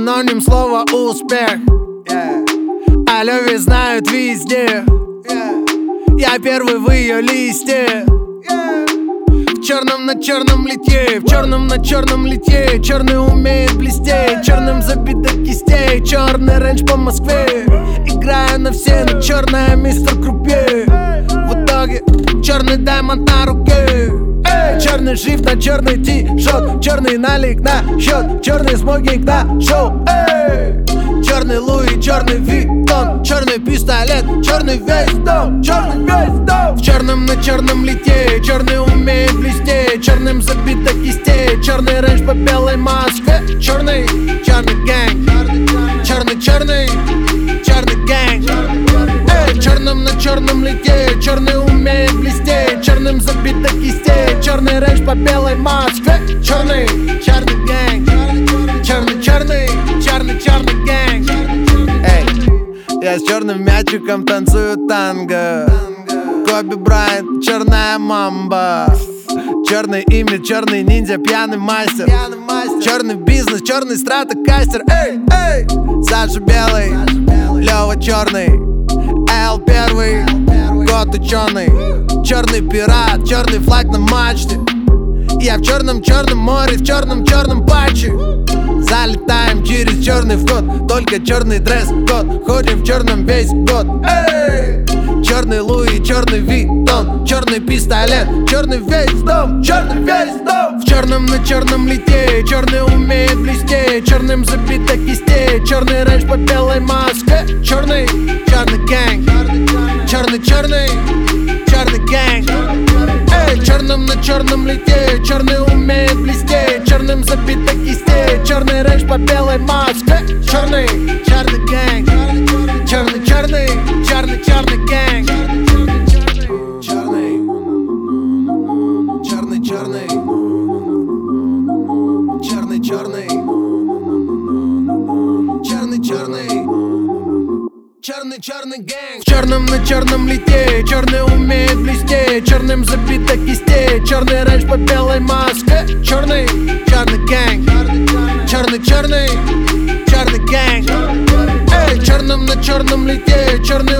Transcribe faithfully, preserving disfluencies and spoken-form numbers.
Синоним слова успех. О любви знают везде. Я первый в ее листе. В черном на черном литье, в черном на черном литье. Черный умеет блестеть, черным забит до кистей. Черный рейндж по Москве, играя на все, но черная мистер Крупье. В итоге черный даймонд на руке. Черный шрифт на черный ти-шот, черный налик на счет, черный смокинг на шоу. Эй! Черный Луи, черный Виттон, черный пистолет, черный весь дом, черный весь дом. В черном на черном литье, черный умеет блестеть, черным забит до кистей. Черный рейндж по белой Москве, черный, черный гэнг, черный, черный, черный гэнг. Эй, черным на черном литье, черный умеет блестеть, черным забит до кистей. Черный рейндж по белой Москве, черный, черный гэнг, черный, черный, черный, черный гэнг. Эй, я с черным мячиком танцую танго. Коби Брайант, черная мамба. Черный имидж, черный ниндзя, пьяный мастер. Черный бизнес, черный стратокастер. Эй, эй, Саша белый, Лёва черный, Эл первый, год ученый. Черный пират, черный флаг на мачте. Я в черном-черном море, в черном-черном патче. Залетаем через черный вход, только черный дресс-код. Ходим в черном весь год. Эй! Черный Луи, черный Виттон, черный пистолет, черный весь дом, черный весь дом. В черном на черном литье, черный умеет блестеть, черным забит до кистей. Черный рейндж по белой Москве, черный, черный гэнг, черный, черный, черный гэнг. Эй, черным на черном литье, черный умеет блестеть, черным забит до кистей. Черный рейндж по белой Москве, черный, черный гэнг, черный, черный, черный, черный гэнг. Черный, черный, черный, черный, черный, черный, черный. Черный, черный гэнг. В черном на черном литье, черный умеет блестеть, черным забит до кистей. Черный рейндж по белой Москве, черный, черный гэнг, черный, черный, черный гэнг. Эй, черном на черном литье, черный